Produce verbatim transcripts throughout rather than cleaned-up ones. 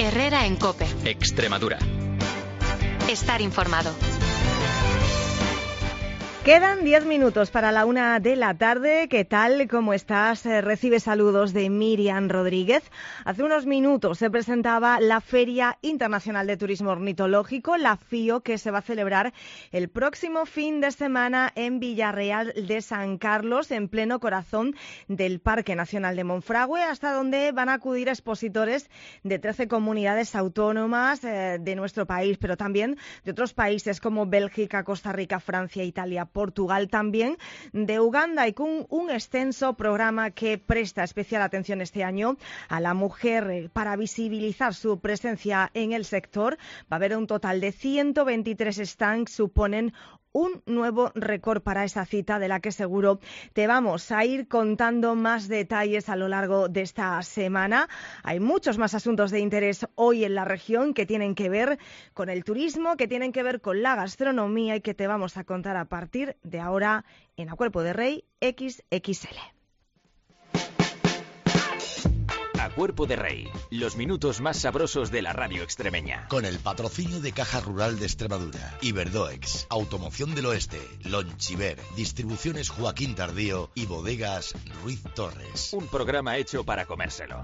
Herrera en COPE. Extremadura. Estar informado. Quedan diez minutos para la una de la tarde. ¿Qué tal? ¿Cómo estás? Eh, recibe saludos de Miriam Rodríguez. Hace unos minutos se presentaba la Feria Internacional de Turismo Ornitológico, la FIO, que se va a celebrar el próximo fin de semana en Villarreal de San Carlos, en pleno corazón del Parque Nacional de Monfragüe, hasta donde van a acudir expositores de trece comunidades autónomas eh, de nuestro país, pero también de otros países como Bélgica, Costa Rica, Francia, Italia, Portugal, también de Uganda, y con un extenso programa que presta especial atención este año a la mujer para visibilizar su presencia en el sector. Va a haber un total de ciento veintitrés stands, suponen un nuevo récord para esa cita, de la que seguro te vamos a ir contando más detalles a lo largo de esta semana. Hay muchos más asuntos de interés hoy en la región que tienen que ver con el turismo, que tienen que ver con la gastronomía y que te vamos a contar a partir de ahora en A Cuerpo de Rey equis equis ele. A Cuerpo de Rey, los minutos más sabrosos de la radio extremeña. Con el patrocinio de Caja Rural de Extremadura, Iberdoex, Automoción del Oeste, Lonchiver, Distribuciones Joaquín Tardío y Bodegas Ruiz Torres. Un programa hecho para comérselo.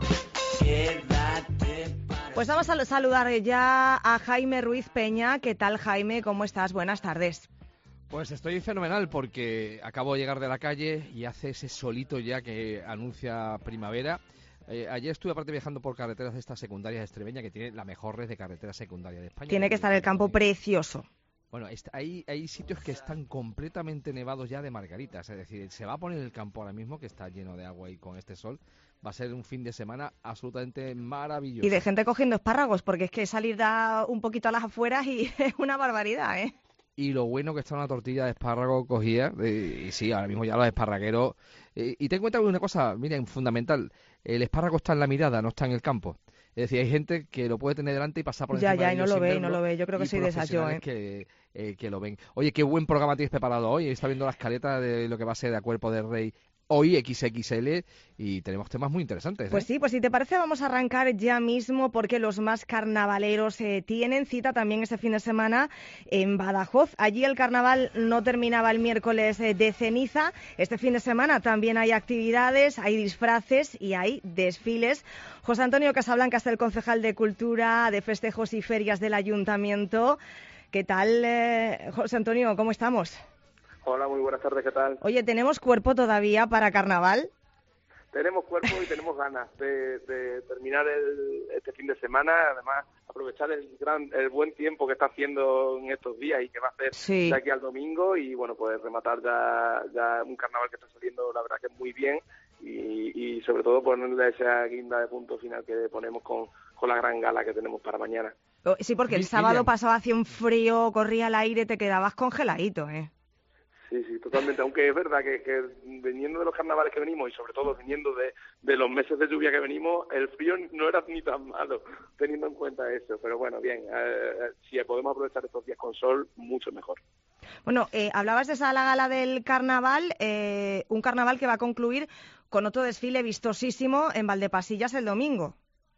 Pues vamos a saludar ya a Jaime Ruiz Peña. ¿Qué tal, Jaime? ¿Cómo estás? Buenas tardes. Pues estoy fenomenal porque acabo de llegar de la calle y hace ese solito ya que anuncia primavera. Eh, ayer estuve aparte viajando por carreteras de estas secundarias extremeñas, que tiene la mejor red de carreteras secundarias de España. Tiene que estar el campo precioso. Bueno, hay, hay sitios que están completamente nevados ya de margaritas, es decir, se va a poner el campo ahora mismo, que está lleno de agua y con este sol, va a ser un fin de semana absolutamente maravilloso. Y de gente cogiendo espárragos, porque es que salir da un poquito a las afueras y es una barbaridad, ¿eh? Y lo bueno que está una tortilla de espárrago cogida, eh, y sí, ahora mismo ya los esparragueros... Eh, y ten en cuenta una cosa, miren, fundamental, el espárrago está en la mirada, no está en el campo. Es decir, hay gente que lo puede tener delante y pasar por encima ya, ya, de y no ellos lo sin ve, verlo, no lo ve. Yo creo que soy de esas yo, ¿eh? Que, eh, que lo ven. Oye, qué buen programa tienes preparado hoy. Está viendo la escaleta de lo que va a ser de A Cuerpo de Rey hoy, equis equis ele, y tenemos temas muy interesantes, ¿eh? Pues sí, pues si te parece vamos a arrancar ya mismo, porque los más carnavaleros eh, tienen cita también este fin de semana en Badajoz. Allí el carnaval no terminaba el miércoles eh, de ceniza. Este fin de semana también hay actividades, hay disfraces y hay desfiles. José Antonio Casablanca es el concejal de Cultura, de Festejos y Ferias del Ayuntamiento. ¿Qué tal, eh, José Antonio? ¿Cómo estamos? Hola, muy buenas tardes, ¿qué tal? Oye, ¿tenemos cuerpo todavía para carnaval? Tenemos cuerpo y tenemos ganas de, de terminar el, este fin de semana, además aprovechar el gran, el buen tiempo que está haciendo en estos días y que va a hacer sí. de aquí al domingo, y bueno, pues rematar ya, ya un carnaval que está saliendo, la verdad que muy bien, y, y sobre todo ponerle esa guinda de punto final que ponemos con, con la gran gala que tenemos para mañana. Sí, porque el sábado pasado hacía un frío, corría el aire, te quedabas congeladito, ¿eh? Sí, sí, totalmente, aunque es verdad que, que viniendo de los carnavales que venimos y sobre todo viniendo de, de los meses de lluvia que venimos, el frío no era ni tan malo, teniendo en cuenta eso, pero bueno, bien, eh, si podemos aprovechar estos días con sol, mucho mejor. Bueno, eh, hablabas de esa la gala del carnaval, eh, un carnaval que va a concluir con otro desfile vistosísimo en Valdepasillas el domingo.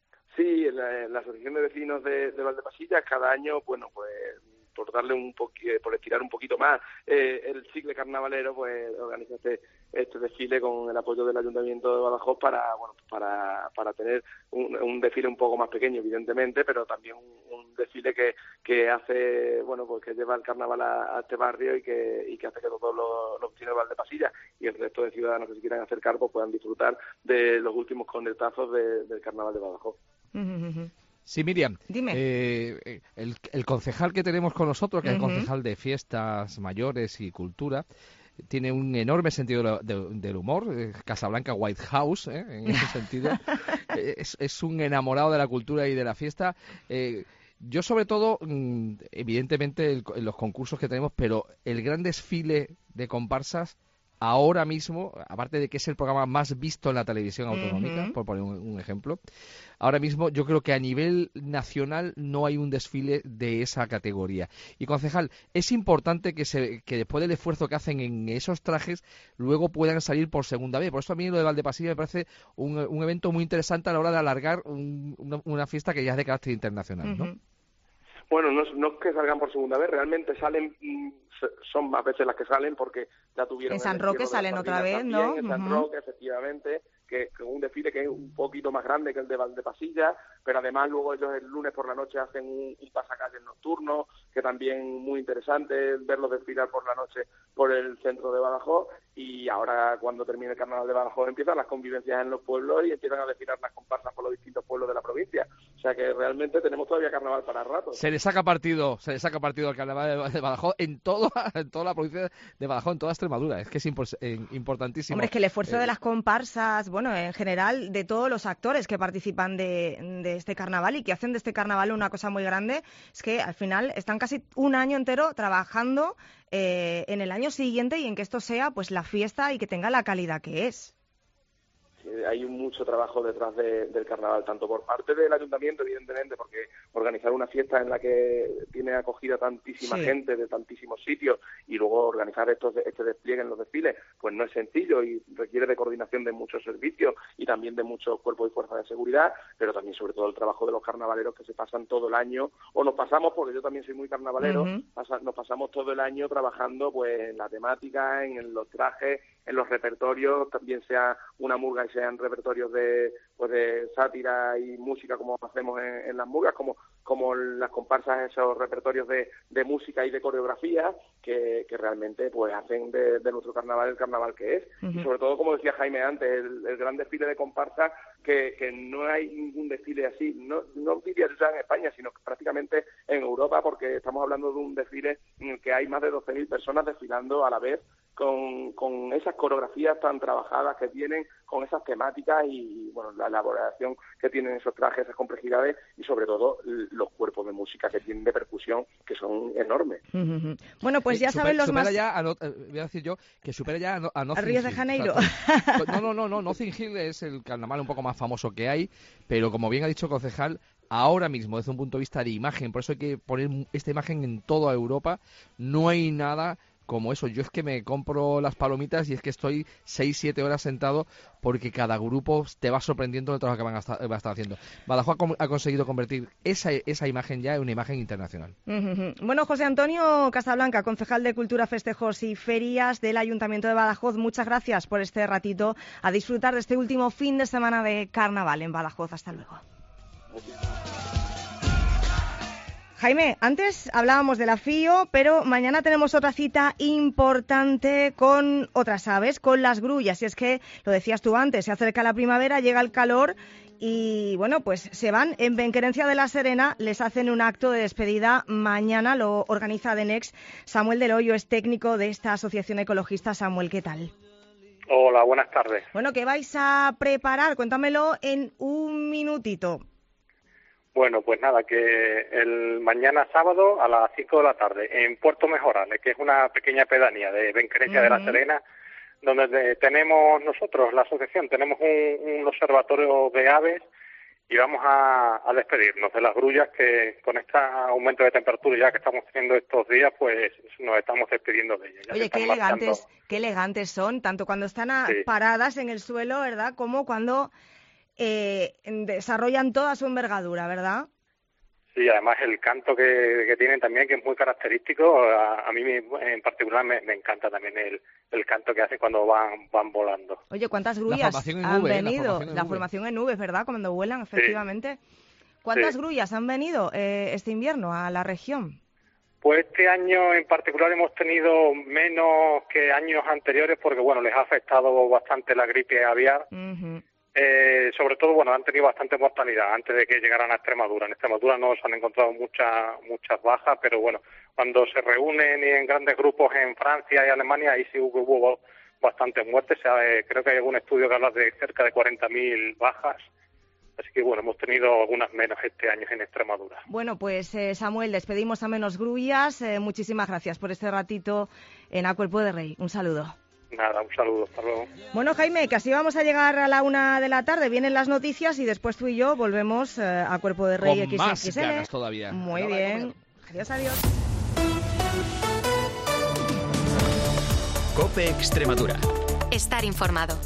Sí, la, la Asociación de Vecinos de, de Valdepasillas cada año, bueno, pues por darle un poquito, por estirar un poquito más eh, el ciclo carnavalero, pues organiza este, este desfile con el apoyo del Ayuntamiento de Badajoz para, bueno, para, para tener un, un desfile un poco más pequeño, evidentemente, pero también un, un desfile que, que hace, bueno, pues que lleva el carnaval a, a este barrio y que, y que hace que todos los, los vecinos de Valdepasillas y el resto de ciudadanos que se quieran acercar pues puedan disfrutar de los últimos concertazos de, del carnaval de Badajoz. Uh-huh. Sí, Miriam, Dime. Eh, el, el concejal que tenemos con nosotros, que uh-huh. es el concejal de Fiestas Mayores y Cultura, tiene un enorme sentido de, de, del humor, eh, Casablanca White House, ¿eh? En ese sentido. es, es un enamorado de la cultura y de la fiesta. Eh, yo sobre todo, evidentemente, el, los concursos que tenemos, pero el gran desfile de comparsas, ahora mismo, aparte de que es el programa más visto en la televisión autonómica, Uh-huh. por poner un, un ejemplo, ahora mismo yo creo que a nivel nacional no hay un desfile de esa categoría. Y concejal, es importante que se que después del esfuerzo que hacen en esos trajes, luego puedan salir por segunda vez. Por eso a mí lo de Valdepasilla me parece un, un evento muy interesante a la hora de alargar un, una, una fiesta que ya es de carácter internacional, ¿no? Uh-huh. Bueno, no, no es que salgan por segunda vez, realmente salen, son más veces las que salen porque ya tuvieron... En San Roque salen otra vez, ¿no? En San Uh-huh. Roque, efectivamente, que, que un desfile que es un poquito más grande que el de Valdepasilla, pero además luego ellos el lunes por la noche hacen un, un pasacalles nocturno, que también muy interesante verlos desfilar por la noche por el centro de Badajoz, y ahora cuando termine el carnaval de Badajoz empiezan las convivencias en los pueblos y empiezan a desfilar las comparsas por los distintos pueblos de la provincia. O sea que realmente tenemos todavía carnaval para rato. Se le saca partido, se le saca partido al carnaval de Badajoz en todo, en toda la provincia de Badajoz, en toda Extremadura. Es que es impor- eh, importantísimo. Hombre, es que el esfuerzo eh, de las comparsas, bueno, en general, de todos los actores que participan de, de este carnaval y que hacen de este carnaval una cosa muy grande, es que al final están casi un año entero trabajando eh, en el año siguiente y en que esto sea pues la fiesta y que tenga la calidad que es. Hay mucho trabajo detrás de, del carnaval, tanto por parte del ayuntamiento, evidentemente, porque organizar una fiesta en la que tiene acogida tantísima Sí. gente de tantísimos sitios y luego organizar estos, este despliegue en los desfiles, pues no es sencillo y requiere de coordinación de muchos servicios y también de muchos cuerpos y fuerzas de seguridad, pero también sobre todo el trabajo de los carnavaleros que se pasan todo el año, o nos pasamos, porque yo también soy muy carnavalero, Uh-huh. pasa, nos pasamos todo el año trabajando pues en la temática, en los trajes, en los repertorios, también sea una murga y sean repertorios de pues de sátira y música como hacemos en, en las murgas, como como las comparsas, esos repertorios de, de música y de coreografía que, que realmente pues hacen de, de nuestro carnaval el carnaval que es. Uh-huh. Y sobre todo, como decía Jaime antes, el, el gran desfile de comparsas, que, que no hay ningún desfile así, no, no diría ya en España, sino que prácticamente en Europa, porque estamos hablando de un desfile en el que hay más de doce mil personas desfilando a la vez, con, con esas coreografías tan trabajadas que tienen, con esas temáticas y, bueno, la elaboración que tienen esos trajes, esas complejidades y, sobre todo, los cuerpos de música que tienen de percusión, que son enormes. Uh-huh. Bueno, pues ya Eh, saben super- los supera más... ya a no- eh, voy a decir yo que supera ya a, no, a Notting Ríos de Hill. Janeiro. O sea, to- no, no, no, no, Notting Hill es el carnaval un poco más famoso que hay, pero como bien ha dicho el concejal, ahora mismo desde un punto de vista de imagen, por eso hay que poner esta imagen en toda Europa, no hay nada como eso. Yo es que me compro las palomitas y es que estoy seis siete horas sentado porque cada grupo te va sorprendiendo el trabajo que van a estar, va a estar haciendo. Badajoz ha, com- ha conseguido convertir esa, esa imagen ya en una imagen internacional. Uh-huh. Bueno, José Antonio Casablanca, concejal de Cultura, Festejos y Ferias del Ayuntamiento de Badajoz, muchas gracias por este ratito a disfrutar de este último fin de semana de carnaval en Badajoz. Hasta luego. Jaime, antes hablábamos de la FIO, pero mañana tenemos otra cita importante con otras aves, con las grullas. Y es que, lo decías tú antes, se acerca la primavera, llega el calor y, bueno, pues se van. En Benquerencia de la Serena les hacen un acto de despedida mañana, lo organiza Denex. Samuel del Hoyo es técnico de esta asociación ecologista. Samuel, ¿qué tal? Hola, buenas tardes. Bueno, ¿qué vais a preparar? Cuéntamelo en un minutito. Bueno, pues nada, que el mañana sábado a las cinco de la tarde en Puerto Mejorales, que es una pequeña pedanía de Benquerencia uh-huh. de la Serena, donde de, tenemos nosotros, la asociación, tenemos un, un observatorio de aves y vamos a, a despedirnos de las grullas que con este aumento de temperatura ya que estamos teniendo estos días, pues nos estamos despidiendo de ellas. Ya Oye, qué elegantes, marchando. qué elegantes son, tanto cuando están a, sí. paradas en el suelo, ¿verdad?, como cuando eh, desarrollan toda su envergadura, ¿verdad? Sí, además el canto que, que tienen también, que es muy característico, a, a mí en particular me, me encanta también el, el canto que hacen cuando van van volando. Oye, ¿cuántas grullas han nube, venido? La formación en, la nube. formación en nubes, ¿verdad?, cuando vuelan, efectivamente. Sí. ¿Cuántas sí. grullas han venido eh, este invierno a la región? Pues este año en particular hemos tenido menos que años anteriores porque, bueno, les ha afectado bastante la gripe aviar. Uh-huh. Eh, sobre todo, bueno, han tenido bastante mortalidad antes de que llegaran a Extremadura. En Extremadura no se han encontrado muchas muchas bajas, pero bueno, cuando se reúnen y en grandes grupos en Francia y Alemania, ahí sí hubo, hubo bastantes muertes. Eh, creo que hay algún estudio que habla de cerca de cuarenta mil bajas. Así que, bueno, hemos tenido algunas menos este año en Extremadura. Bueno, pues, eh, Samuel, despedimos a menos grullas. Eh, muchísimas gracias por este ratito en A Cuerpo de Rey. Un saludo. Nada, un saludo, hasta luego. Bueno, Jaime, que así vamos a llegar a la una de la tarde. Vienen las noticias y después tú y yo volvemos eh, a Cuerpo de Rey Con X X L. más ganas todavía. Muy Ahora bien. Adiós, adiós. COPE Extremadura. Estar informado.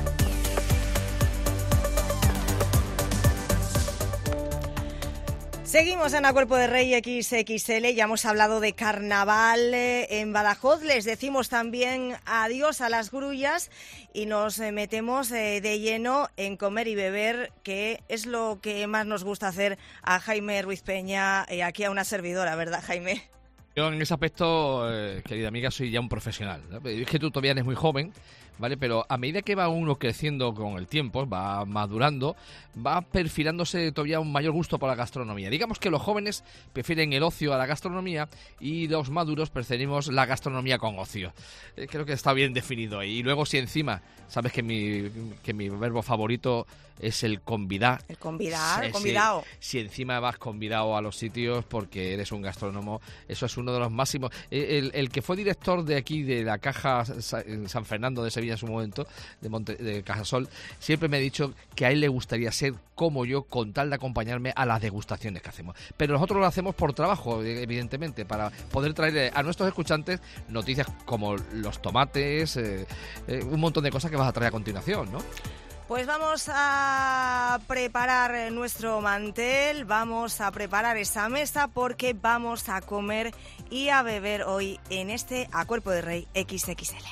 Seguimos en A Cuerpo de Rey X X L, ya hemos hablado de carnaval eh, en Badajoz, les decimos también adiós a las grullas y nos eh, metemos eh, de lleno en comer y beber, que es lo que más nos gusta hacer a Jaime Ruiz Peña, eh, aquí a una servidora, ¿verdad, Jaime? Yo en ese aspecto, eh, querida amiga, soy ya un profesional, ¿no? Es que tú todavía eres muy joven, ¿vale? Pero a medida que va uno creciendo con el tiempo, va madurando, va perfilándose todavía un mayor gusto por la gastronomía. Digamos que los jóvenes prefieren el ocio a la gastronomía y los maduros preferimos la gastronomía con ocio. Eh, creo que está bien definido ahí. Y luego si encima, sabes que mi, que mi verbo favorito es el convidar. El convidar, el si, convidado. Si, si encima vas convidado a los sitios porque eres un gastrónomo, eso es uno de los máximos. El, el que fue director de aquí, de la Caja San Fernando de Sevilla en su momento, de, Monte, de Cajasol, siempre me ha dicho que a él le gustaría ser como yo con tal de acompañarme a las degustaciones que hacemos. Pero nosotros lo hacemos por trabajo, evidentemente, para poder traer a nuestros escuchantes noticias como los tomates, eh, eh, un montón de cosas que vas a traer a continuación, ¿no? Pues vamos a preparar nuestro mantel, vamos a preparar esa mesa porque vamos a comer y a beber hoy en este A Cuerpo de Rey X X L.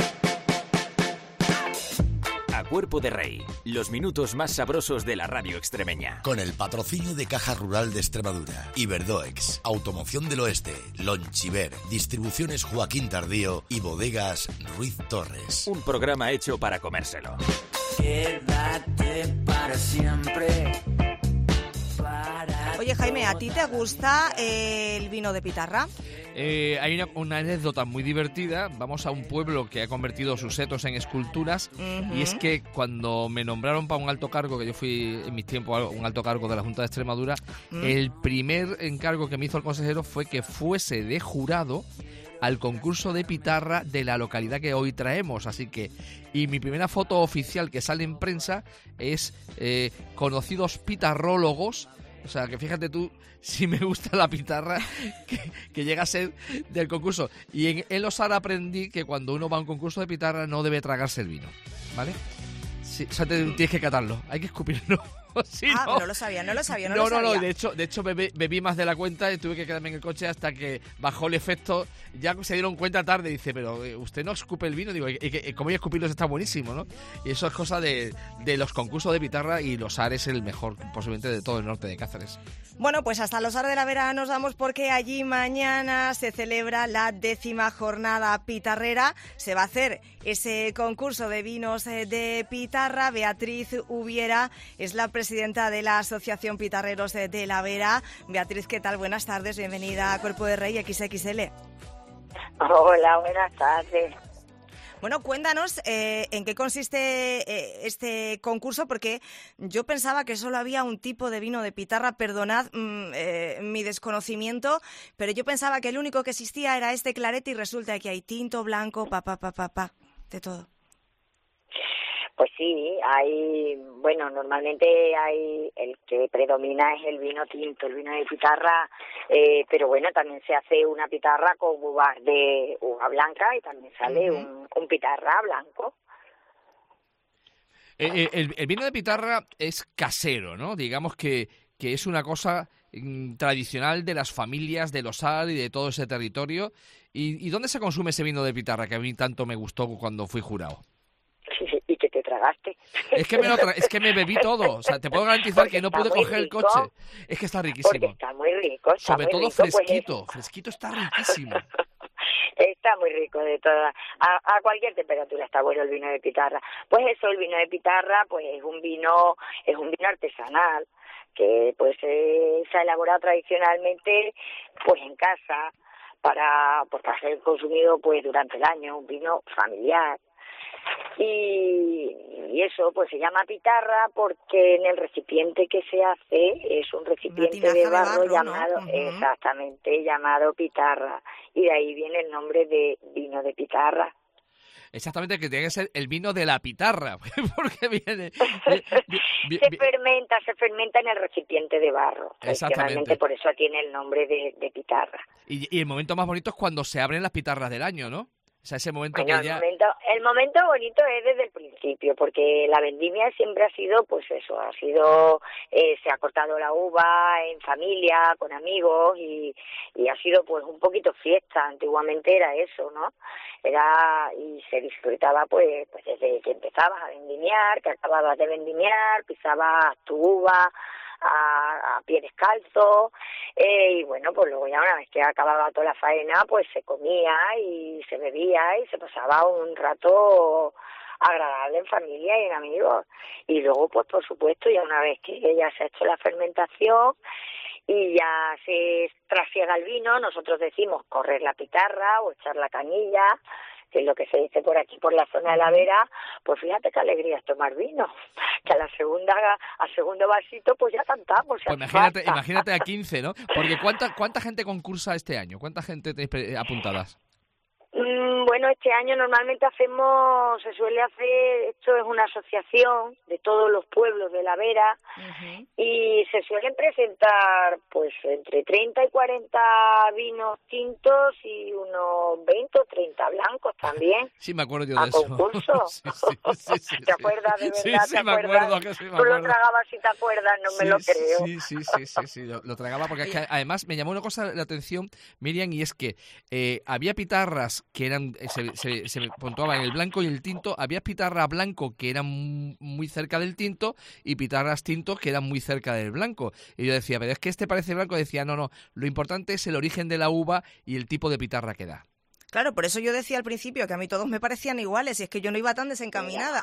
A Cuerpo de Rey, los minutos más sabrosos de la radio extremeña. Con el patrocinio de Caja Rural de Extremadura, Iberdoex, Automoción del Oeste, Lonchiver, Distribuciones Joaquín Tardío y Bodegas Ruiz Torres. Un programa hecho para comérselo. Quédate para siempre. Para Oye, Jaime, ¿a ti te gusta eh, el vino de pitarra? Eh, hay una, una anécdota muy divertida. Vamos a un pueblo que ha convertido sus setos en esculturas. Uh-huh. Y es que cuando me nombraron para un alto cargo, que yo fui en mis tiempos un alto cargo de la Junta de Extremadura, uh-huh. el primer encargo que me hizo el consejero fue que fuese de jurado al concurso de pitarra de la localidad que hoy traemos. Así que, y mi primera foto oficial que sale en prensa es eh, conocidos pitarrólogos. O sea, que fíjate tú, si me gusta la pitarra, que, que llega a ser del concurso. Y en, en Los Ara aprendí que cuando uno va a un concurso de pitarra no debe tragarse el vino, ¿vale? Sí, o sea, te, tienes que catarlo, hay que escupirlo. Sí, ah, no. no lo sabía, no lo sabía, no, no lo sabía. No, no, de hecho, de hecho bebí, bebí más de la cuenta y tuve que quedarme en el coche hasta que bajó el efecto. Ya se dieron cuenta tarde, dice, pero usted no escupe el vino. Digo, y que como ya escupirlo está buenísimo, ¿no? Y eso es cosa de, de los concursos de pitarra, y Los Ara es el mejor, posiblemente, de todo el norte de Cáceres. Bueno, pues hasta Los Ara de la Vera nos vamos porque allí mañana se celebra la décima jornada pitarrera. Se va a hacer ese concurso de vinos de pitarra. Beatriz Ubiera es la presidenta de la Asociación Pitarreros de la Vera. Beatriz, ¿qué tal? Buenas tardes, bienvenida a Cuerpo de Rey X X L. Hola, buenas tardes. Bueno, cuéntanos eh, en qué consiste eh, este concurso, porque yo pensaba que solo había un tipo de vino de pitarra, perdonad mm, eh, mi desconocimiento, pero yo pensaba que el único que existía era este clarete y resulta que hay tinto, blanco, pa, pa, pa, pa, pa, de todo. Pues sí, hay, bueno, normalmente hay, el que predomina es el vino tinto, el vino de pitarra, eh, pero bueno, también se hace una pitarra con uvas de uva blanca y también sale uh-huh. un, un pitarra blanco. Eh, el, el vino de pitarra es casero, ¿no? Digamos que, que es una cosa mm, tradicional de las familias de Los Ara y de todo ese territorio. ¿Y, ¿Y dónde se consume ese vino de pitarra que a mí tanto me gustó cuando fui jurado? Y que te tragaste. Es que me lo tra- es que me bebí todo, o sea, te puedo garantizar porque que no pude coger rico, el coche. Es que está riquísimo. Porque está muy rico. Está Sobre muy todo rico, fresquito, pues fresquito está riquísimo. Está muy rico de todas. A, a cualquier temperatura está bueno el vino de pitarra. Pues eso, el vino de pitarra, pues es un vino, es un vino artesanal que pues eh, se ha elaborado tradicionalmente, pues en casa para, pues, para ser consumido pues durante el año, un vino familiar. Y, y eso pues se llama pitarra porque en el recipiente que se hace es un recipiente de barro, de barro llamado, ¿no? Uh-huh. Exactamente, llamado pitarra, y de ahí viene el nombre de vino de pitarra. Exactamente, que tiene que ser el vino de la pitarra, porque viene... vi, se vi, fermenta, se fermenta en el recipiente de barro. Exactamente. Por eso tiene el nombre de, de pitarra. Y, y el momento más bonito es cuando se abren las pitarras del año, ¿no? O sea, ese momento bueno, que ya... el momento, el momento bonito es desde el principio, porque la vendimia siempre ha sido, pues eso, ha sido, eh, se ha cortado la uva en familia, con amigos, y, y ha sido pues un poquito fiesta. Antiguamente era eso, ¿no? Era, y se disfrutaba pues, pues desde que empezabas a vendimiar, que acababas de vendimiar, pisabas tu uva a, a pie descalzo, eh, y bueno, pues luego ya una vez que acababa toda la faena, pues se comía y se bebía y se pasaba un rato agradable en familia y en amigos. Y luego, pues por supuesto, ya una vez que ya se ha hecho la fermentación y ya se trasiega el vino, nosotros decimos correr la pitarra o echar la canilla, que es lo que se dice por aquí, por la zona de la Vera. Pues fíjate qué alegría es tomar vino, que a la segunda, al segundo vasito, pues ya cantamos. Pues imagínate, imagínate a quince, ¿no? Porque ¿cuánta, cuánta gente concursa este año? ¿Cuánta gente tenéis apuntadas? Mm, bueno, este año normalmente hacemos, se suele hacer, esto es una asociación de todos los pueblos de la Vera, uh-huh. y se suelen presentar pues entre treinta y cuarenta vinos tintos y unos veinte o treinta blancos también. Sí, me acuerdo yo de eso. ¿A concurso? sí, sí, sí, sí, ¿Te acuerdas de verdad? Sí, sí, ¿te me acuerdas? acuerdo que sí, me Tú acuerdo. lo tragabas si te acuerdas, no sí, me lo creo. Sí, sí, sí, sí, sí, lo, lo tragaba porque es que además me llamó una cosa la atención, Miriam, y es que eh, había pitarras que eran... Se, se, se puntuaban el blanco y el tinto, había pitarra blanco que eran muy cerca del tinto y pitarras tintos que eran muy cerca del blanco. Y yo decía, pero es que este parece blanco. Y decía, no, no, lo importante es el origen de la uva y el tipo de pitarra que da. Claro, por eso yo decía al principio que a mí todos me parecían iguales y es que yo no iba tan desencaminada.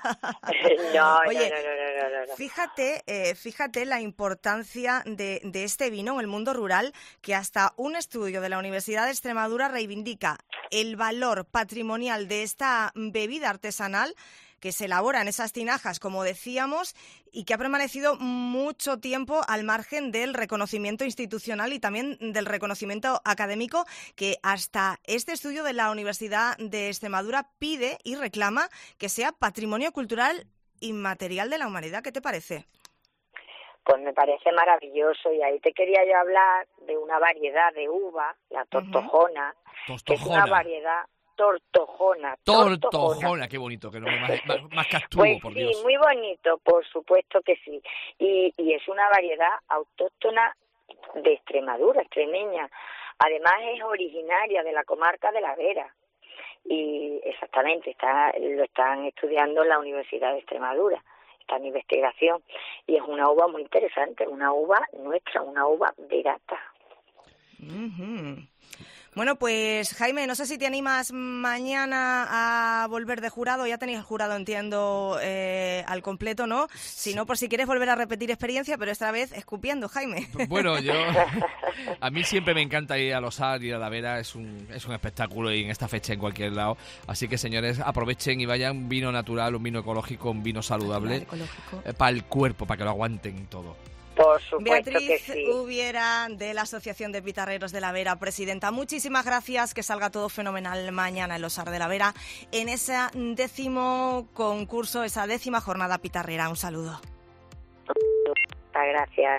No, Oye, no, no, no, no, no. Fíjate, eh, fíjate la importancia de, de este vino en el mundo rural, que hasta un estudio de la Universidad de Extremadura reivindica el valor patrimonial de esta bebida artesanal que se elabora en esas tinajas, como decíamos, y que ha permanecido mucho tiempo al margen del reconocimiento institucional y también del reconocimiento académico, que hasta este estudio de la Universidad de Extremadura pide y reclama que sea patrimonio cultural inmaterial de la humanidad. ¿Qué te parece? Pues me parece maravilloso, y ahí te quería yo hablar de una variedad de uva, la tortojona, uh-huh. que es una variedad... Tortojona, tortojona. Tortojona, qué bonito, que no más, más, más castuvo, pues por sí, Dios. Muy bonito, por supuesto que sí. Y, y es una variedad autóctona de Extremadura, extremeña. Además es originaria de la comarca de la Vera. Y exactamente, está, lo están estudiando en la Universidad de Extremadura. Está en investigación. Y es una uva muy interesante, una uva nuestra, una uva verata. Uh-huh. Bueno, pues Jaime, no sé si te animas mañana a volver de jurado. Ya tenéis el jurado, entiendo, eh, al completo, ¿no? Si no, por si quieres volver a repetir experiencia, pero esta vez escupiendo, Jaime. Bueno, yo... A mí siempre me encanta ir a los A R, ir a la Vera, es un, es un espectáculo y en esta fecha en cualquier lado. Así que, señores, aprovechen y vayan, un vino natural, un vino ecológico, un vino saludable, eh, para el cuerpo, para que lo aguanten todo. Por supuesto Beatriz que sí. Hubiera, de la Asociación de Pitarreros de la Vera, presidenta. Muchísimas gracias, que salga todo fenomenal mañana en los A R de la Vera, en ese décimo concurso, esa décima jornada pitarrera. Un saludo. Muchas gracias.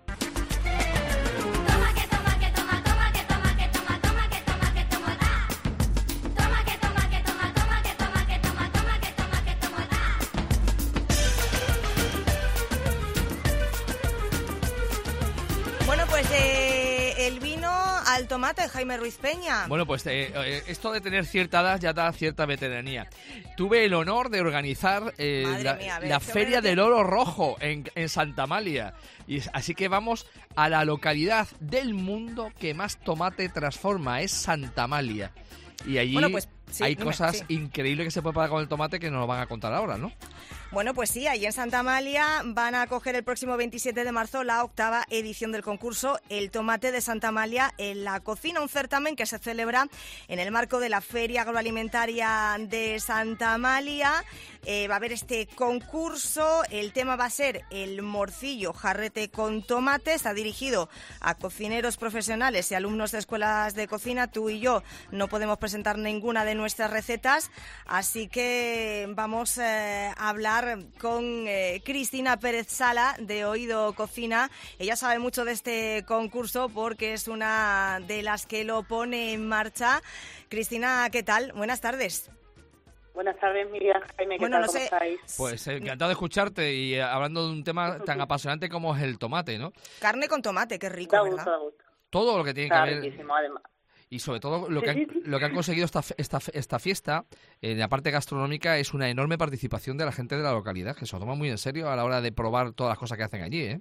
Bueno, pues eh, el vino al tomate, Jaime Ruiz Peña. Bueno, pues eh, eh, esto de tener cierta edad ya da cierta veteranía. Tuve el honor de organizar eh, la, mía, ver, la Feria del Oro Rojo en, en Santa Amalia. Y así que vamos a la localidad del mundo que más tomate transforma, es Santa Amalia. Y allí bueno, pues, sí, hay dime, cosas sí. increíbles que se puede pagar con el tomate que nos lo van a contar ahora, ¿no? Bueno, pues sí, ahí en Santa Amalia van a acoger el próximo veintisiete de marzo la octava edición del concurso El Tomate de Santa Amalia en la Cocina, un certamen que se celebra en el marco de la Feria Agroalimentaria de Santa Amalia. Eh, va a haber este concurso, el tema va a ser el morcillo jarrete con tomate, está dirigido a cocineros profesionales y alumnos de escuelas de cocina. Tú y yo no podemos presentar ninguna de nuestras recetas, así que vamos eh, a hablar con eh, Cristina Pérez Sala de Oído Cocina. Ella sabe mucho de este concurso porque es una de las que lo pone en marcha. Cristina, ¿qué tal? Buenas tardes. Buenas tardes, Miriam, Jaime, ¿qué bueno, tal? no ¿Cómo sé. estáis? Pues eh, encantado de escucharte y eh, hablando de un tema tan apasionante como es el tomate, ¿no? Carne con tomate, qué rico, Da ¿verdad? gusto, da gusto. Todo lo que tiene Está que ver... riquísimo, además. Y sobre todo lo Sí, que han, sí, sí. lo que han conseguido esta, esta, esta fiesta en la parte gastronómica es una enorme participación de la gente de la localidad, que se lo toma muy en serio a la hora de probar todas las cosas que hacen allí, ¿eh?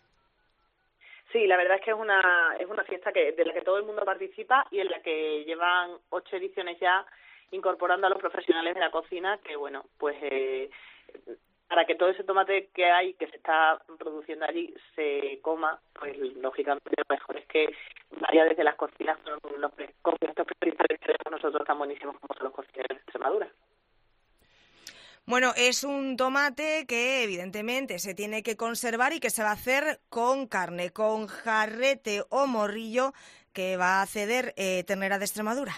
Sí, la verdad es que es una es una fiesta que de la que todo el mundo participa y en la que llevan ocho ediciones ya incorporando a los profesionales de la cocina, que bueno, pues eh, para que todo ese tomate que hay, que se está produciendo allí, se coma, pues lógicamente lo mejor es que vaya desde las cocinas con los pre- con estos principales que tenemos nosotros tan buenísimos como son los cocineros de Extremadura. Bueno, es un tomate que evidentemente se tiene que conservar y que se va a hacer con carne, con jarrete o morrillo que va a ceder eh, ternera de Extremadura.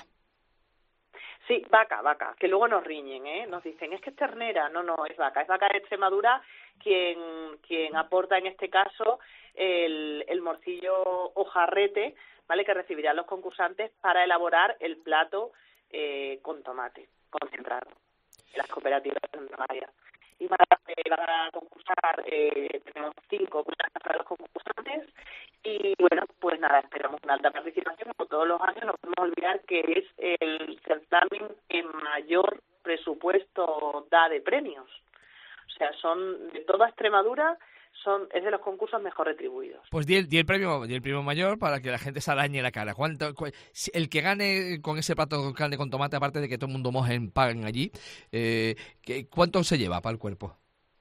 Sí, vaca, vaca, que luego nos riñen, ¿eh? Nos dicen, es que es ternera. No, no, es vaca. Es vaca de Extremadura quien quien aporta en este caso el, el morcillo o jarrete, ¿vale?, que recibirán los concursantes para elaborar el plato eh, con tomate concentrado en las cooperativas de Santa María. Y para, eh, para concursar eh, tenemos cinco plazas para los concursantes y bueno, pues nada, esperamos una alta participación. Como todos los años, no podemos olvidar que es el certamen que mayor presupuesto da de premios. O sea, son de toda Extremadura, son es de los concursos mejor retribuidos. Pues di el, di el premio di el premio mayor para que la gente se arañe la cara. ¿Cuánto, cu si el que gane con ese plato de carne con tomate, aparte de que todo el mundo moje en pan allí, eh, ¿cuánto se lleva para el cuerpo?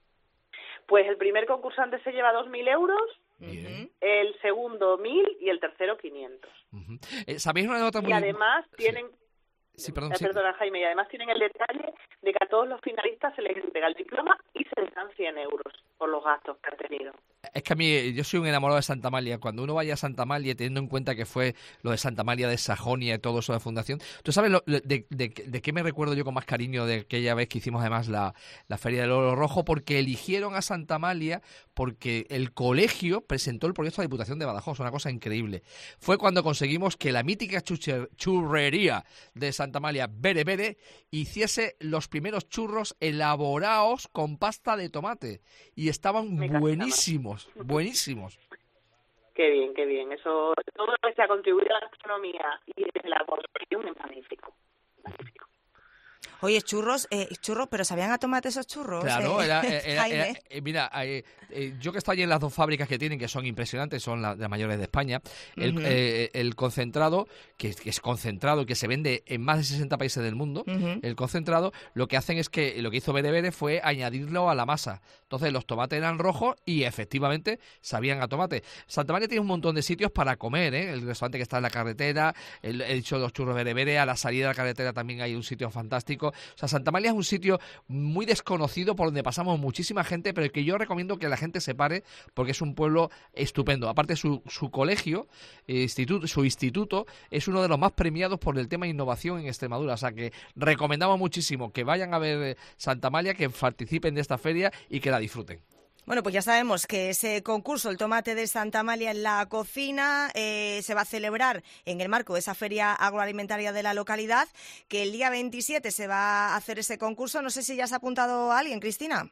Pues el primer concursante se lleva dos mil euros, Bien. el segundo mil y el tercero quinientos. Uh-huh. eh, ¿Sabéis una nota muy... Y además tienen... Sí, perdón, eh, sí. Perdona, Jaime, y además tienen el detalle de que a todos los finalistas se les entrega el diploma y se les dan cien euros por los gastos que han tenido. Es que a mí, yo soy un enamorado de Santa Amalia. Cuando uno vaya a Santa Amalia, teniendo en cuenta que fue lo de Santa Amalia de Sajonia y todo eso de fundación, ¿tú sabes lo, de, de, de, de qué me recuerdo yo con más cariño de aquella vez que hicimos además la, la Feria del Oro Rojo? Porque eligieron a Santa Amalia porque el colegio presentó el proyecto a la Diputación de Badajoz, una cosa increíble. Fue cuando conseguimos que la mítica chucher, churrería de Santa Amalia, Bere Bere, hiciese los primeros churros elaborados con pasta de tomate. Y estaban buenísimos, buenísimos. Qué bien, qué bien. Eso, todo lo que se ha contribuido a la gastronomía y desde la producción es magnífico. magnífico. Oye, churros, eh, churros, pero ¿sabían a tomate esos churros? Claro, eh? era, era, era, era eh, mira, eh, eh, yo que estoy allí en las dos fábricas que tienen, que son impresionantes, son las, las mayores de España, el, uh-huh. eh, el concentrado, que, que es concentrado, que se vende en más de sesenta países del mundo, uh-huh. el concentrado, lo que hacen es que, lo que hizo Bere Bere fue añadirlo a la masa. Entonces los tomates eran rojos y efectivamente sabían a tomate. Santa María tiene un montón de sitios para comer, ¿eh? El restaurante que está en la carretera, el, he dicho los churros Bere Bere, a la salida de la carretera también hay un sitio fantástico. O sea, Santa Amalia es un sitio muy desconocido por donde pasamos muchísima gente, pero que yo recomiendo que la gente se pare porque es un pueblo estupendo. Aparte, su, su colegio, instituto, su instituto, es uno de los más premiados por el tema de innovación en Extremadura. O sea, que recomendamos muchísimo que vayan a ver Santa Amalia, que participen de esta feria y que la disfruten. Bueno, pues ya sabemos que ese concurso, el tomate de Santa Amalia en la cocina, eh, se va a celebrar en el marco de esa feria agroalimentaria de la localidad, que el día veintisiete se va a hacer ese concurso. No sé si ya se ha apuntado a alguien, Cristina.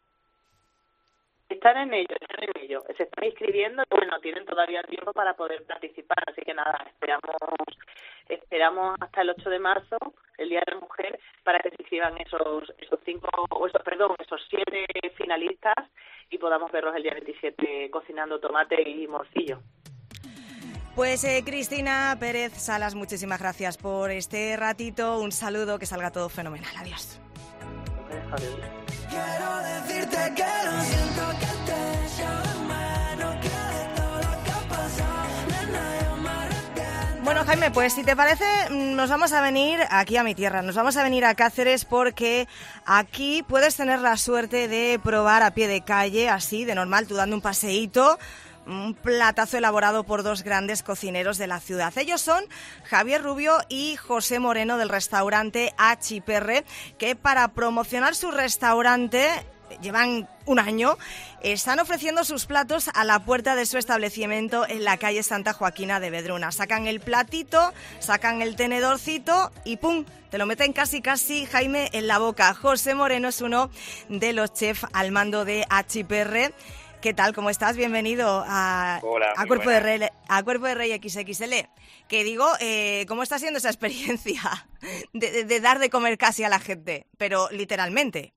Están en ello, están en ello. Se están inscribiendo y bueno, tienen todavía tiempo para poder participar, así que nada, esperamos esperamos hasta el ocho de marzo, el Día de la Mujer, para que se inscriban esos esos cinco o esos perdón, esos siete finalistas y podamos verlos el día veintisiete cocinando tomate y morcillo. Pues eh, Cristina Pérez Salas, muchísimas gracias por este ratito. Un saludo, que salga todo fenomenal. Adiós. Adiós. que lo siento que te echo de menos, que de todo lo que ha pasado, nena, yo me arrepiento. Bueno, Jaime, pues si te parece, nos vamos a venir aquí a mi tierra, nos vamos a venir a Cáceres porque aquí puedes tener la suerte de probar a pie de calle, así, de normal, tú dando un paseíto, un platazo elaborado por dos grandes cocineros de la ciudad. Ellos son Javier Rubio y José Moreno del restaurante Achiperre, que para promocionar su restaurante llevan un año, están ofreciendo sus platos a la puerta de su establecimiento en la calle Santa Joaquina de Vedruna. Sacan el platito, sacan el tenedorcito y ¡pum!, te lo meten casi casi, Jaime, en la boca. José Moreno es uno de los chefs al mando de Achiperre. ¿Qué tal? ¿Cómo estás? Bienvenido a, Hola, a, Cuerpo, de Rey, a Cuerpo de Rey equis equis ele. Que digo, eh, ¿cómo está siendo esa experiencia de, de, de dar de comer casi a la gente? Pero literalmente.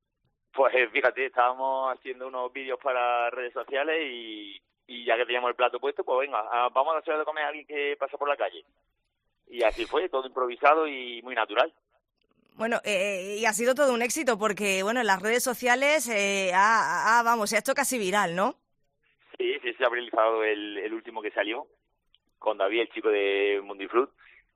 Pues fíjate, estábamos haciendo unos vídeos para redes sociales y, y ya que teníamos el plato puesto, pues venga, a, vamos a hacer de comer a alguien que pasa por la calle. Y así fue, todo improvisado y muy natural. Bueno, eh, y ha sido todo un éxito porque, bueno, en las redes sociales, eh, ah, ah, vamos, se ha hecho casi viral, ¿no? Sí, sí, se ha viralizado el, el último que salió, con David, el chico de Mundifruit,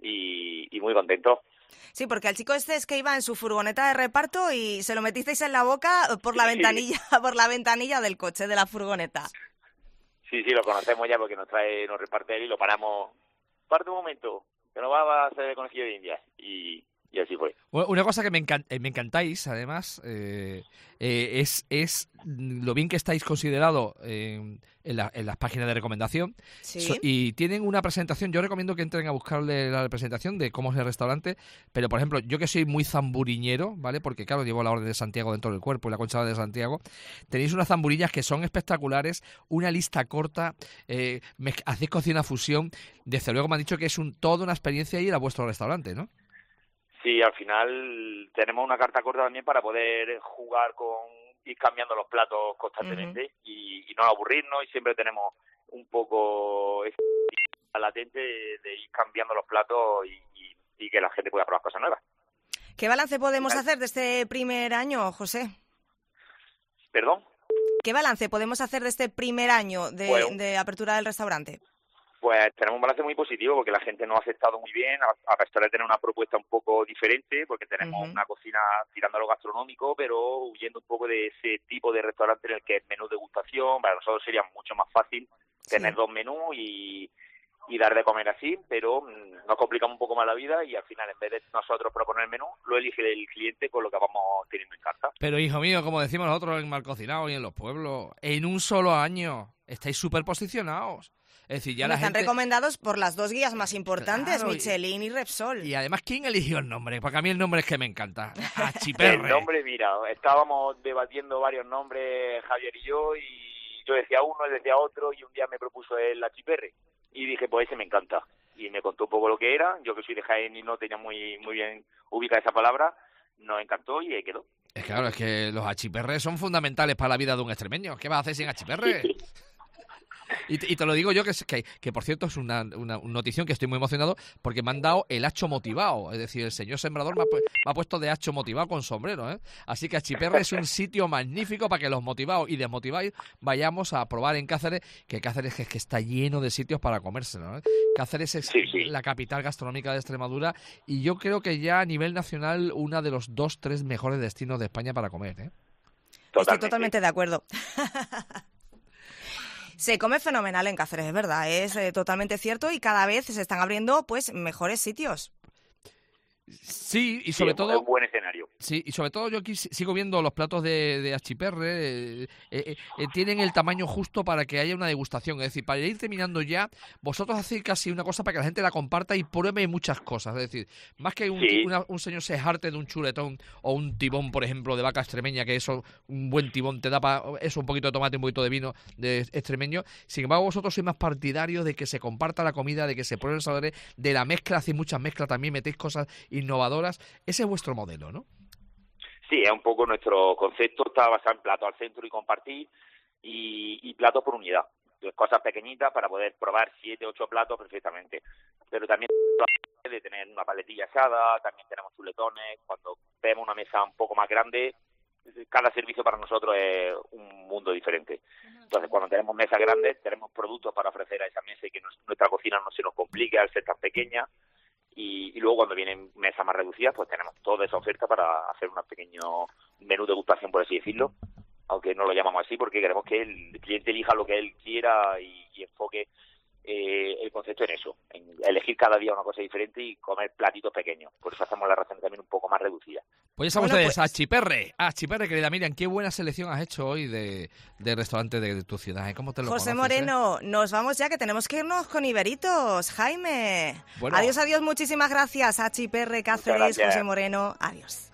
y, y muy contento. Sí, porque al chico este es que iba en su furgoneta de reparto y se lo metisteis en la boca por la ventanilla, por la ventanilla del coche, de la furgoneta. Sí, sí, lo conocemos ya porque nos trae, nos reparte él y lo paramos. Parte un momento, que no va a ser el conejillo de Indias. Y... Y así fue. Una cosa que me, encant me encantáis, además, eh, eh, es, es lo bien que estáis considerados eh, en, la, en las páginas de recomendación. Sí. So, y tienen una presentación, yo recomiendo que entren a buscarle la presentación de cómo es el restaurante, pero, por ejemplo, yo que soy muy zamburiñero, ¿vale? Porque, claro, llevo la Orden de Santiago dentro del cuerpo y la Concha de Santiago. Tenéis unas zamburillas que son espectaculares, una lista corta, eh, me, hacéis cocina fusión. Desde luego me han dicho que es un, toda una experiencia ir a vuestro restaurante, ¿no? Sí, al final tenemos una carta corta también para poder jugar con ir cambiando los platos constantemente. Uh-huh. y, y no aburrirnos, y siempre tenemos un poco latente de, de ir cambiando los platos y, y, y que la gente pueda probar cosas nuevas. ¿Qué balance podemos hacer de este primer año, José? ¿Perdón? ¿Qué balance podemos hacer de este primer año de, bueno, de apertura del restaurante? Pues tenemos un balance muy positivo porque la gente nos ha aceptado muy bien, a, a pesar de tener una propuesta un poco diferente, porque tenemos uh-huh. una cocina tirando a lo gastronómico, pero huyendo un poco de ese tipo de restaurante en el que es menú degustación. Para nosotros sería mucho más fácil tener sí. dos menús y, y dar de comer así, pero mmm, nos complicamos un poco más la vida y al final, en vez de nosotros proponer el menú, lo elige el cliente con lo que vamos teniendo en carta. Pero, hijo mío, como decimos nosotros en Malcocinado y en los pueblos, en un solo año estáis súper posicionados. Es decir, ya la están gente... recomendados por las dos guías más importantes, claro, Michelin y, y Repsol. Y además, ¿quién eligió el nombre? Porque a mí el nombre es que me encanta. Achiperre. El nombre, mira, estábamos debatiendo varios nombres, Javier y yo, y yo decía uno, él decía otro, y un día me propuso el Achiperre. Y dije, pues ese me encanta. Y me contó un poco lo que era. Yo que soy de Jaén y no tenía muy muy bien ubicada esa palabra, nos encantó y ahí quedó. Es claro, es que los achiperres son fundamentales para la vida de un extremeño. ¿Qué vas a hacer sin achiperre? Y te, y te lo digo yo, que, que, que por cierto es una, una, una notición que estoy muy emocionado porque me han dado el hacho motivado. Es decir, el señor sembrador me ha, pu me ha puesto de hacho motivado con sombrero, ¿eh? Así que Achiperre es un sitio magnífico para que los motivados y desmotivados vayamos a probar en Cáceres, que Cáceres es que está lleno de sitios para comérselo, ¿eh? Cáceres es sí, sí. la capital gastronómica de Extremadura y yo creo que ya a nivel nacional una de los dos, tres mejores destinos de España para comer, ¿eh? Totalmente. Estoy totalmente de acuerdo. Se come fenomenal en Cáceres, es verdad, es eh, totalmente cierto y cada vez se están abriendo pues mejores sitios. Sí, y sobre sí, todo... un buen escenario. Sí, y sobre todo yo aquí sigo viendo los platos de, de Achiperre, eh, eh, eh, tienen el tamaño justo para que haya una degustación. Es decir, para ir terminando ya, vosotros hacéis casi una cosa para que la gente la comparta y pruebe muchas cosas. Es decir, más que un, sí. una, un señor se jarte de un chuletón o un tibón, por ejemplo, de vaca extremeña, que eso, un buen tibón te da para eso, un poquito de tomate, un poquito de vino de extremeño. Sin embargo, vosotros sois más partidarios de que se comparta la comida, de que se prueben los sabores, de la mezcla, hacéis muchas mezclas también, metéis cosas innovadoras. Ese es vuestro modelo, ¿no? Sí, es un poco nuestro concepto, está basado en platos al centro y compartir y, y platos por unidad. Cosas pequeñitas para poder probar siete, ocho platos perfectamente. Pero también de tener una paletilla asada, también tenemos chuletones. Cuando vemos una mesa un poco más grande, cada servicio para nosotros es un mundo diferente. Entonces, cuando tenemos mesas grandes, tenemos productos para ofrecer a esa mesa y que nos, nuestra cocina no se nos complique al ser tan pequeña. Y, y luego, cuando vienen mesas más reducidas, pues tenemos toda esa oferta para hacer un pequeño menú de degustación, por así decirlo, aunque no lo llamamos así porque queremos que el cliente elija lo que él quiera y, y enfoque eh, el concepto en eso, en elegir cada día una cosa diferente y comer platitos pequeños. Por eso hacemos la ración también un poco más reducida. Pues ya saben Bueno, ustedes, pues- Achiperre, Achiperre, querida Miriam, qué buena selección has hecho hoy de, de restaurante de, de tu ciudad, ¿eh? ¿Cómo te lo José conoces, Moreno, nos vamos ya, que tenemos que irnos con Iberitos. Jaime. Bueno. Adiós, adiós, muchísimas gracias. H P R Cáceres, gracias. José Moreno, adiós.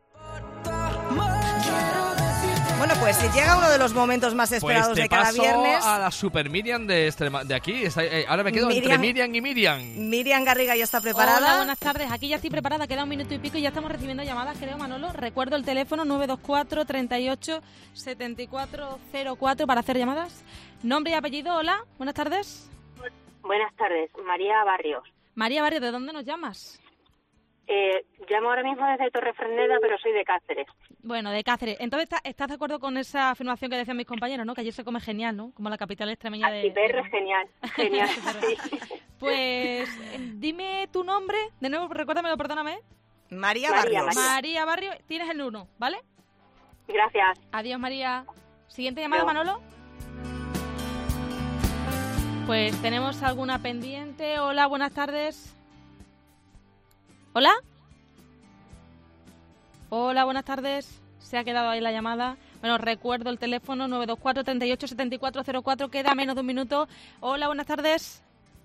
Bueno, pues si llega uno de los momentos más Pues esperados te de cada paso viernes. a la Super Miriam de, Extrema- de aquí. Está- eh, ahora me quedo entre Miriam- Miriam y Miriam. Miriam Garriga ya está preparada. Hola, buenas tardes. Aquí ya estoy preparada, queda un minuto y pico y ya estamos recibiendo llamadas, creo, Manolo. Recuerdo el teléfono nueve dos cuatro, treinta y ocho, setenta y cuatro cero cuatro para hacer llamadas. Nombre y apellido, hola, buenas tardes. Buenas tardes, María Barrios. María Barrio, ¿de dónde nos llamas? Eh, llamo ahora mismo desde Torrefresneda, pero soy de Cáceres. Bueno, de Cáceres. Entonces, ¿estás- ¿estás de acuerdo con esa afirmación que decían mis compañeros, no? Que ayer se come genial, ¿no? Como la capital extremeña de... Achiperre, genial, genial. sí. Pues, eh, dime tu nombre. De nuevo, recuérdamelo, perdóname. María, María, Barrios. María. María Barrio, tienes el uno, ¿vale? Gracias. Adiós, María. Siguiente llamada, Adiós. Manolo. Pues tenemos alguna pendiente. Hola, buenas tardes. ¿Hola? Hola, buenas tardes. Se ha quedado ahí la llamada. Bueno, recuerdo el teléfono nueve dos cuatro, treinta y ocho, setenta y cuatro cero cuatro. Queda menos de un minuto. Hola, buenas tardes.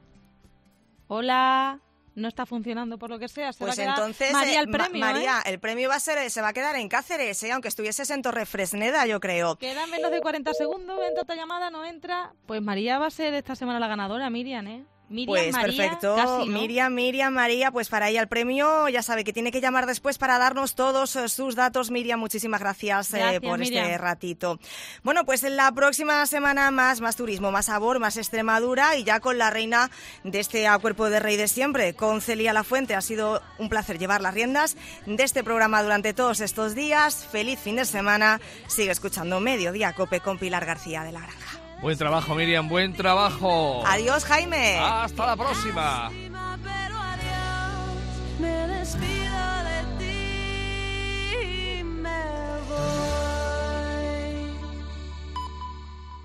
Hola. No está funcionando por lo que sea. Se Pues va a quedar entonces, María eh, el Ma- premio, María, ¿eh? el premio va a ser, se va a quedar en Cáceres, ¿eh? Aunque estuvieses en Torrefresneda, yo creo. Quedan menos de cuarenta segundos, entra otra llamada, no entra. Pues María va a ser esta semana la ganadora, Miriam, ¿eh? Miriam, Pues María, perfecto, casi, ¿no? Miriam, Miriam, María, pues para ella el premio, ya sabe que tiene que llamar después para darnos todos eh, sus datos. Miriam, muchísimas gracias, eh, Gracias, por Miriam. este ratito. Bueno, pues en la próxima semana más, más turismo, más sabor, más Extremadura y ya con la reina de este A Cuerpo de Rey de siempre, con Celia Lafuente. Ha sido un placer llevar las riendas de este programa durante todos estos días. Feliz fin de semana. Sigue escuchando Mediodía Cope con Pilar García de la Granja. Buen trabajo, Miriam, buen trabajo. Adiós, Jaime. Hasta la próxima.